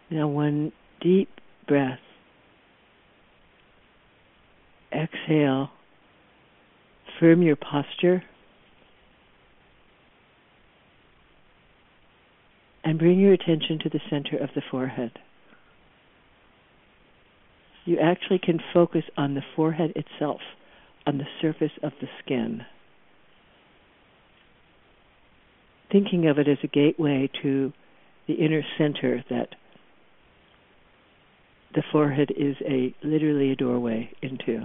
Now one deep breath. Exhale. Firm your posture. And bring your attention to the center of the forehead. You actually can focus on the forehead itself, on the surface of the skin. Thinking of it as a gateway to the inner center, that the forehead is literally a doorway into.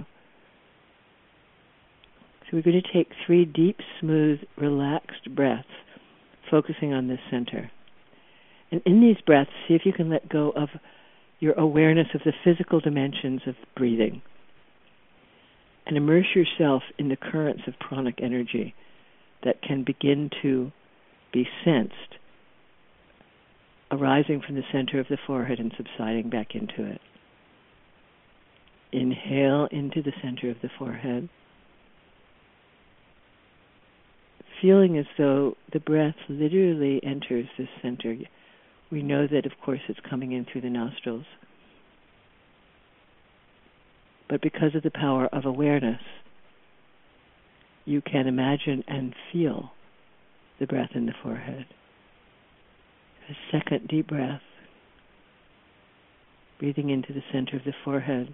So we're going to take 3 deep, smooth, relaxed breaths, focusing on this center. And in these breaths, see if you can let go of your awareness of the physical dimensions of breathing. And immerse yourself in the currents of pranic energy that can begin to be sensed, arising from the center of the forehead and subsiding back into it. Inhale into the center of the forehead, feeling as though the breath literally enters this center. We know that, of course, it's coming in through the nostrils. But because of the power of awareness, you can imagine and feel the breath in the forehead. A second deep breath, breathing into the center of the forehead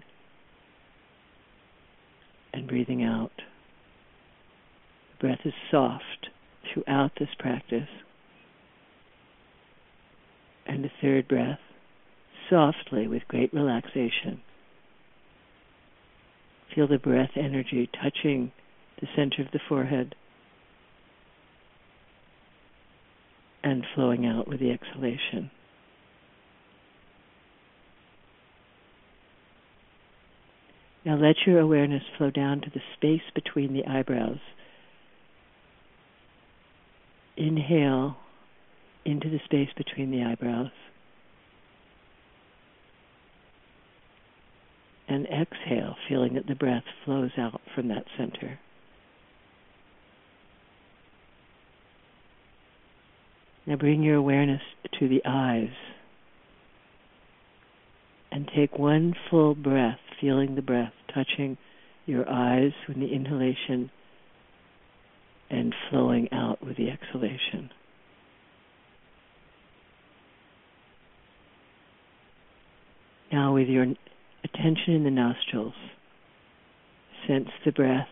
and breathing out. The breath is soft throughout this practice. And a third breath, softly with great relaxation. Feel the breath energy touching the center of the forehead and flowing out with the exhalation. Now let your awareness flow down to the space between the eyebrows. Inhale into the space between the eyebrows. And exhale, feeling that the breath flows out from that center. Now bring your awareness to the eyes and take one full breath, feeling the breath touching your eyes with the inhalation and flowing out with the exhalation. Now with your attention in the nostrils, sense the breath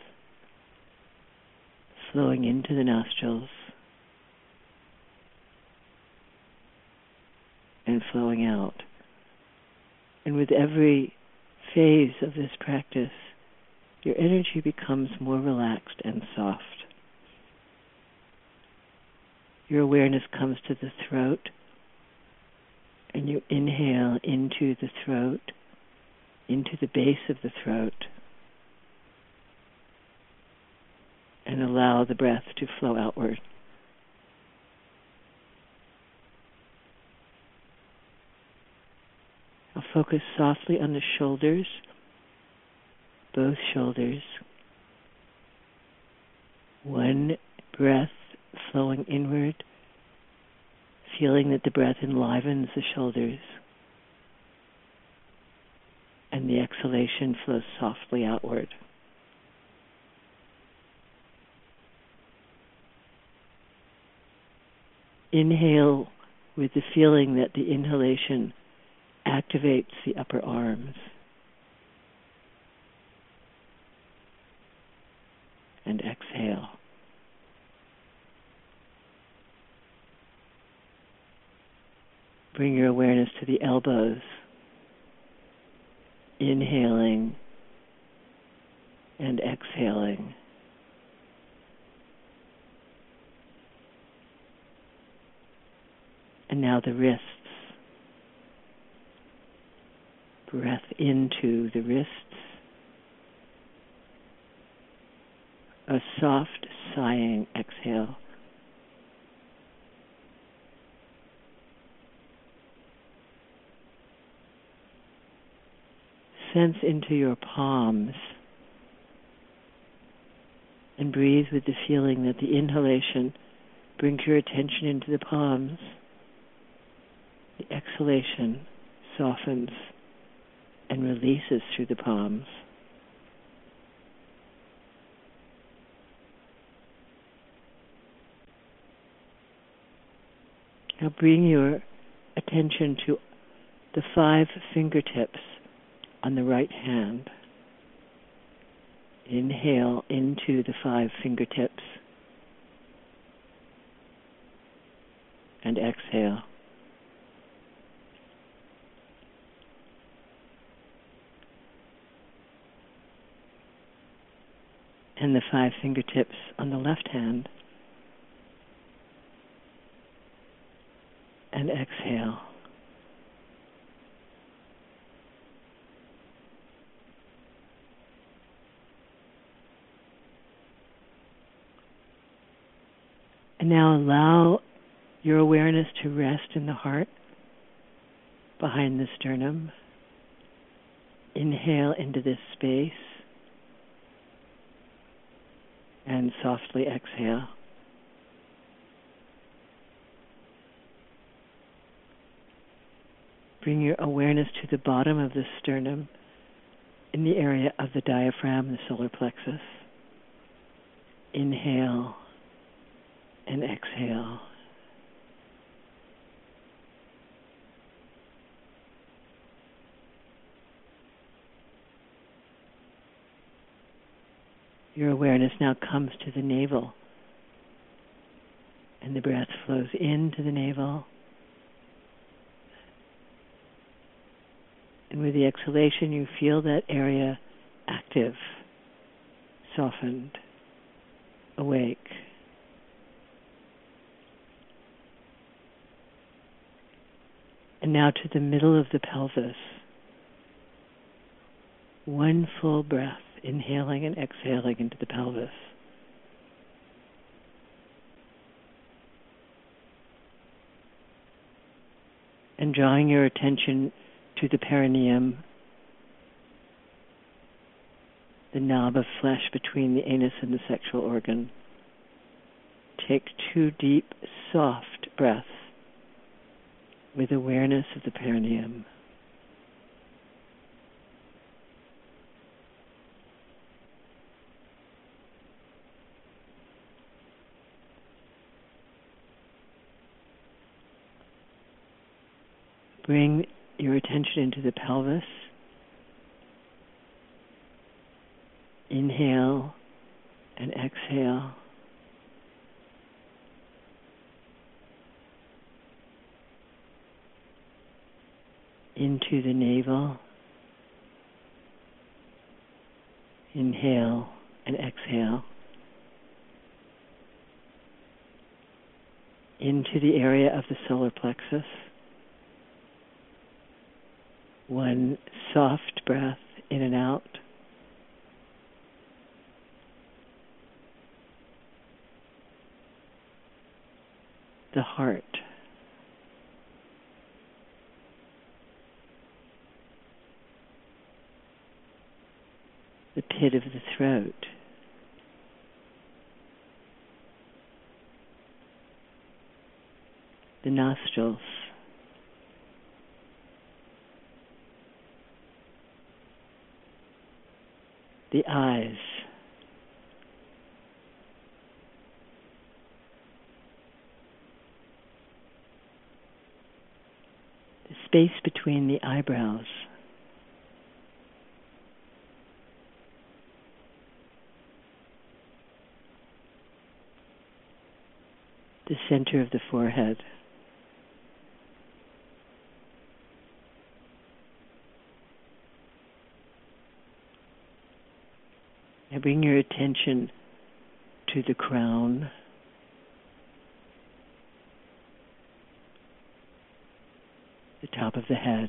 flowing into the nostrils and flowing out. And with every phase of this practice, your energy becomes more relaxed and soft. Your awareness comes to the throat, and you inhale into the throat, into the base of the throat, and allow the breath to flow outward. Now focus softly on the shoulders, both shoulders. One breath flowing inward, feeling that the breath enlivens the shoulders, and the exhalation flows softly outward. Inhale with the feeling that the inhalation activates the upper arms. And exhale. Bring your awareness to the elbows. Inhaling and exhaling. And now the wrists. Breath into the wrists. A soft, sighing exhale. Sense into your palms and breathe with the feeling that the inhalation brings your attention into the palms. The exhalation softens and releases through the palms. Now bring your attention to the 5 fingertips on the right hand. Inhale into the 5 fingertips and exhale. And the 5 fingertips on the left hand and exhale. And now allow your awareness to rest in the heart, behind the sternum. Inhale into this space and softly exhale. Bring your awareness to the bottom of the sternum in the area of the diaphragm, the solar plexus. Inhale and exhale. Your awareness now comes to the navel, and the breath flows into the navel. And with the exhalation, you feel that area active, softened, awake. And now to the middle of the pelvis. One full breath, inhaling and exhaling into the pelvis. And drawing your attention to the perineum, the knob of flesh between the anus and the sexual organ. Take 2 deep, soft breaths with awareness of the perineum. Bring your attention into the pelvis. Inhale and exhale. Into the navel. Inhale and exhale. Into the area of the solar plexus. One soft breath in and out. The heart. The pit of the throat. The nostrils. The eyes. The space between the eyebrows. The center of the forehead. Now bring your attention to the crown, the top of the head,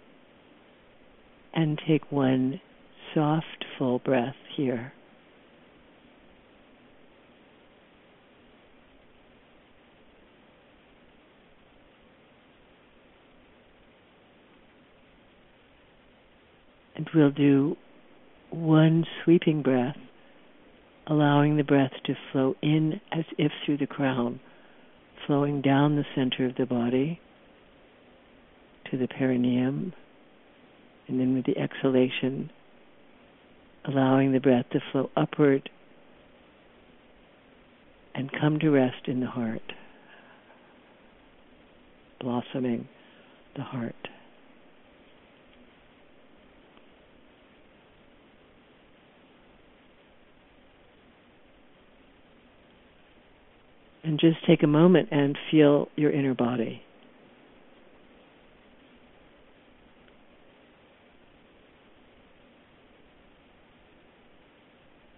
and take one soft, full breath here. And we'll do one sweeping breath, allowing the breath to flow in as if through the crown, flowing down the center of the body to the perineum, And then with the exhalation, allowing the breath to flow upward and come to rest in the heart, blossoming the heart. And just take a moment and feel your inner body.